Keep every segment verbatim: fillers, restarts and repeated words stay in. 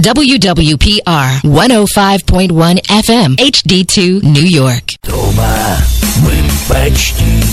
дабл ю дабл ю пи ар сто пять и один эф эм, эйч ди два, Нью-Йорк. Дома мы почти,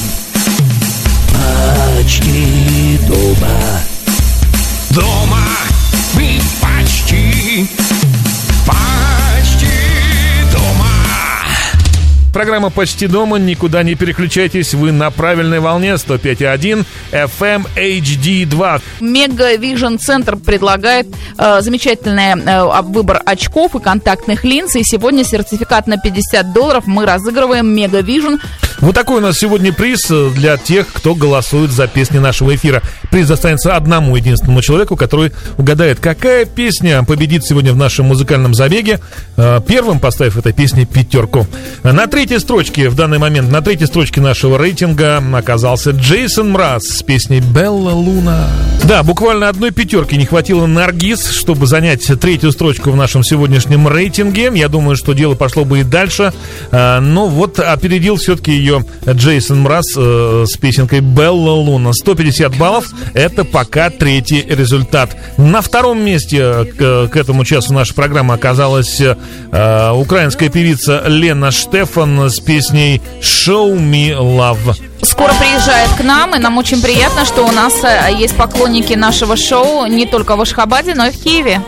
почти дома. Дома мы почти, почти дома. Программа «Почти дома». Никуда не переключайтесь. Вы на правильной волне. сто пять и один эф эм, эйч ди два. Мега Вижн Центр предлагает э, замечательный э, выбор очков и контактных линз. И сегодня сертификат на пятьдесят долларов мы разыгрываем. Мега Вижн. Вот такой у нас сегодня приз для тех, кто голосует за песни нашего эфира. Приз достанется одному единственному человеку, который угадает, какая песня победит сегодня в нашем музыкальном забеге, первым поставив этой песне пятерку. На третьей строчке в данный момент, на третьей строчке нашего рейтинга оказался Джейсон Мraz с песней «Белла Луна». Да, буквально одной пятерки не хватило Наргиз, чтобы занять третью строчку в нашем сегодняшнем рейтинге. Я думаю, что дело пошло бы и дальше, но вот опередил все-таки ее Джейсон Мraz э, с песенкой «Белла Луна». сто пятьдесят баллов – это пока третий результат. На втором месте к, к этому часу нашей программы оказалась э, украинская певица Лена Штефан с песней «Show Me Love». Скоро приезжает к нам, и нам очень приятно, что у нас есть поклонники нашего шоу не только в Ашхабаде, но и в Киеве.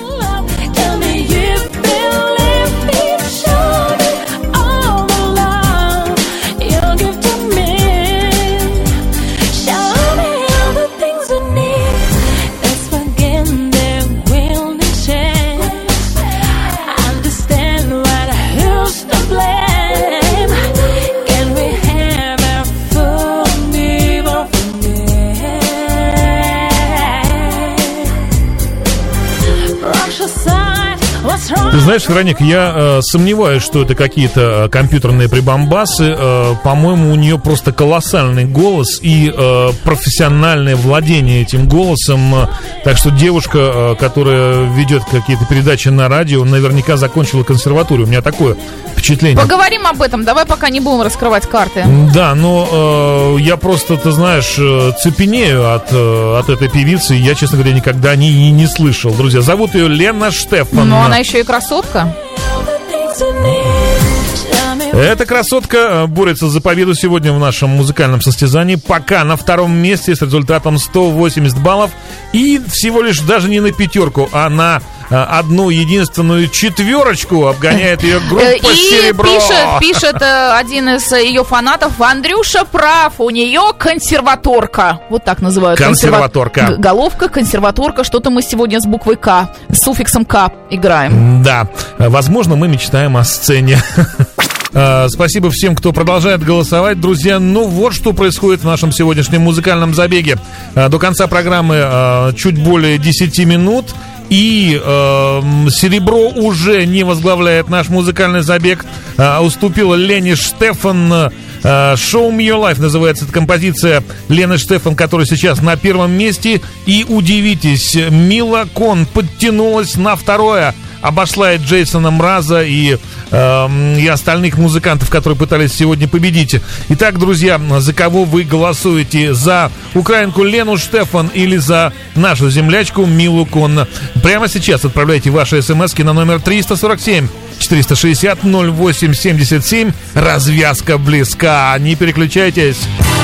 Ты знаешь, Вероник, я э, сомневаюсь, что это какие-то компьютерные прибамбасы. Э, по-моему, у нее просто колоссальный голос и э, профессиональное владение этим голосом. Так что девушка, э, которая ведет какие-то передачи на радио, наверняка закончила консерваторию. У меня такое впечатление. Поговорим об этом. Давай пока не будем раскрывать карты. Да, но э, я просто, ты знаешь, цепенею от, э, от этой певицы. Я, честно говоря, никогда не, не, не слышал. Друзья, зовут ее Лена Штефан. Но она еще и красотка. Эта красотка борется за победу сегодня в нашем музыкальном состязании. Пока на втором месте с результатом сто восемьдесят баллов. И всего лишь даже не на пятерку, а на одну единственную четверочку обгоняет ее группа и «Серебро». И пишет, пишет один из ее фанатов: Андрюша прав, у нее консерваторка. Вот так называют. Консерваторка. Консерва... Головка, консерваторка. Что-то мы сегодня с буквой «К», с суффиксом «К» играем. Да, возможно, мы мечтаем о сцене. Спасибо всем, кто продолжает голосовать, друзья. Ну вот что происходит в нашем сегодняшнем музыкальном забеге. До конца программы чуть более десять минут. И э, «Серебро» уже не возглавляет наш музыкальный забег, а уступила Лене Штефан. э, «Show Me Your Life» называется эта композиция Лены Штефан, которая сейчас на первом месте. И удивитесь, Мила Кон подтянулась на второе, обошла и Джейсона Мраза, и, э, и остальных музыкантов, которые пытались сегодня победить. Итак, друзья, за кого вы голосуете? За украинку Лену Штефан или за нашу землячку Милу Кон? Прямо сейчас отправляйте ваши смски на номер триста сорок семь четыреста шестьдесят ноль восемь семьдесят семь. Развязка близка. Не переключайтесь.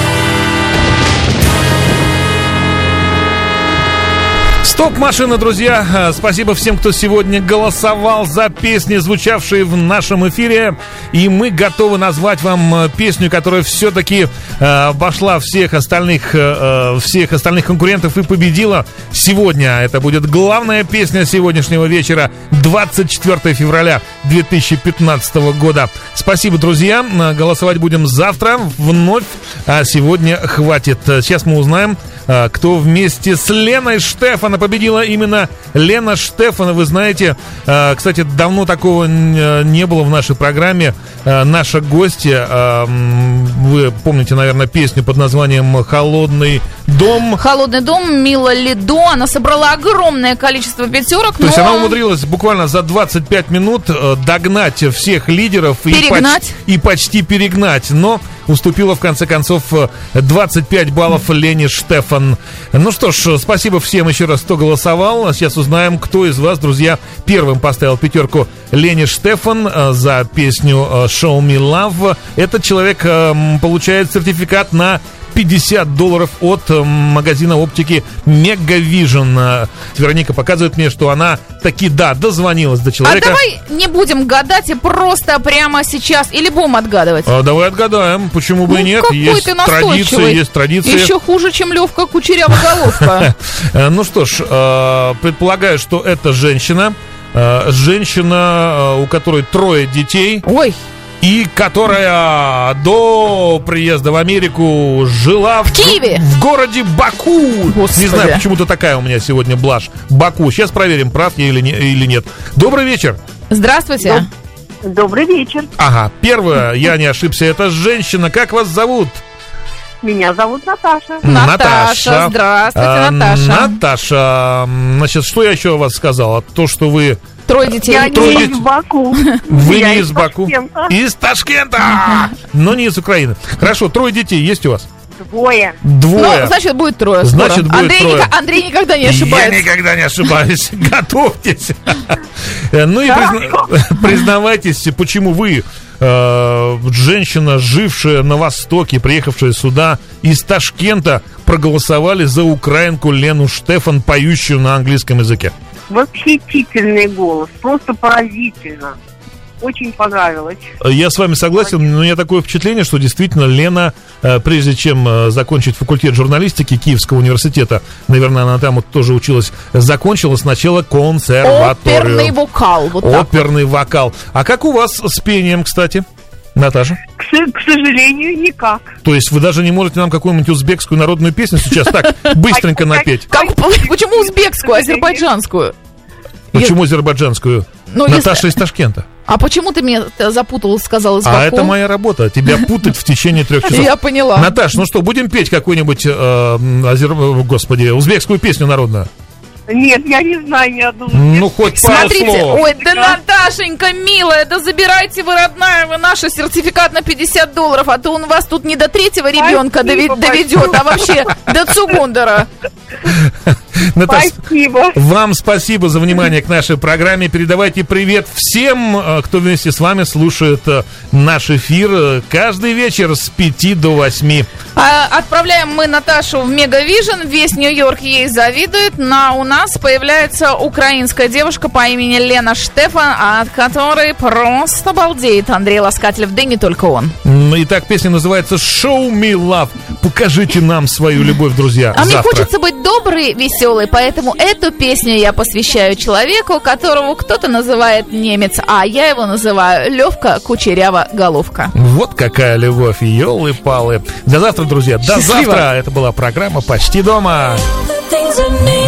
Стоп-машина, друзья. Спасибо всем, кто сегодня голосовал за песни, звучавшие в нашем эфире. И мы готовы назвать вам песню, которая все-таки э, обошла всех остальных, э, всех остальных конкурентов и победила сегодня. Это будет главная песня сегодняшнего вечера, двадцать четвёртого февраля две тысячи пятнадцатого года. Спасибо, друзья. Голосовать будем завтра вновь, а сегодня хватит. Сейчас мы узнаем, кто вместе с Леной Штефан победила. Именно Лена Штефан. Вы знаете, кстати, давно такого не было в нашей программе. Наша гостья, вы помните, наверное, песню под названием «Холодный дом». «Холодный дом», Мила Лидо. Она собрала огромное количество пятерок. То но... есть она умудрилась буквально за двадцать пять минут догнать всех лидеров и, поч- и почти перегнать. Но уступила, в конце концов, двадцать пять баллов Лене Штефан. Ну что ж, спасибо всем еще раз, кто голосовал. Сейчас узнаем, кто из вас, друзья, первым поставил пятерку Лене Штефан за песню «Show Me Love». Этот человек получает сертификат на пятьдесят долларов от магазина оптики Megavision. Вероника показывает мне, что она таки, да, дозвонилась до человека. А давай не будем гадать и просто прямо сейчас, или будем отгадывать? А, давай отгадаем, почему бы ну, и нет. Есть традиции, есть традиции. Еще хуже, чем Левка Кучерява головка. Ну что ж, предполагаю, что это женщина. Женщина, у которой трое детей. Ой. И которая до приезда в Америку жила в, в Киеве, в городе Баку. Господи. Не знаю, почему-то такая у меня сегодня блажь. Баку. Сейчас проверим, прав я или, не, или нет. Добрый вечер. Здравствуйте. Добрый вечер. Ага, первое, я не ошибся, это женщина. Как вас зовут? Меня зовут Наташа. Наташа. Здравствуйте, а, Наташа. Наташа, значит, что я еще о вас сказал? То, что вы... Трое детей. Я Трое не детей. из Баку. Вы я не из, из Баку. Ташкента. Из Ташкента. Но не из Украины. Хорошо, трое детей есть у вас? Двое. Двое. Ну, значит, будет трое. Значит, будет Андрей, трое. Ни, Андрей никогда не ошибается. Я никогда не ошибаюсь. Готовьтесь. Ну и признавайтесь, почему вы, женщина, жившая на Востоке, приехавшая сюда из Ташкента, проголосовали за украинку Лену Штефан, поющую на английском языке. Восхитительный голос, просто поразительно. Очень понравилось. Я с вами согласен, но у меня такое впечатление, что действительно Лена, прежде чем закончить факультет журналистики Киевского университета, наверное, она там вот тоже училась, закончила сначала консерваторию. Оперный вокал. Вот Оперный вот. вокал. А как у вас с пением, кстати, Наташа? К, к сожалению, никак. То есть вы даже не можете нам какую-нибудь узбекскую народную песню сейчас так быстренько напеть? Как, почему узбекскую, азербайджанскую? Почему азербайджанскую? Ну, Наташа если... из Ташкента. А почему ты меня запутал, сказал из Баку? А это моя работа, тебя путать в течение трех часов. Я поняла. Наташ, ну что, будем петь какую-нибудь, э, азер... господи, узбекскую песню народную? Нет, я не знаю ни одну. Ну, хоть пару Смотрите, слов. ой, да Наташенька, милая, да забирайте вы, родная, вы наш сертификат на пятьдесят долларов, а то он вас тут не до третьего ребенка Спасибо, доведет, а вообще до Цугундера. Наташ, спасибо. Вам спасибо за внимание к нашей программе. Передавайте привет всем, кто вместе с вами слушает наш эфир каждый вечер с пяти до восьми. А, отправляем мы Наташу в Megavision. Весь Нью-Йорк ей завидует. Но у нас появляется украинская девушка по имени Лена Штефан, от которой просто балдеет Андрей Ласкателев, да и не только он. Итак, песня называется «Show Me Love». Покажите нам свою любовь, друзья. А завтра. Мне хочется быть доброй, веселой, поэтому эту песню я посвящаю человеку, которого кто-то называет немец, а я его называю Левка Кучерява головка. Вот какая любовь, елы-палы. До завтра, друзья, до Счастливо. завтра. Это была программа «Почти дома».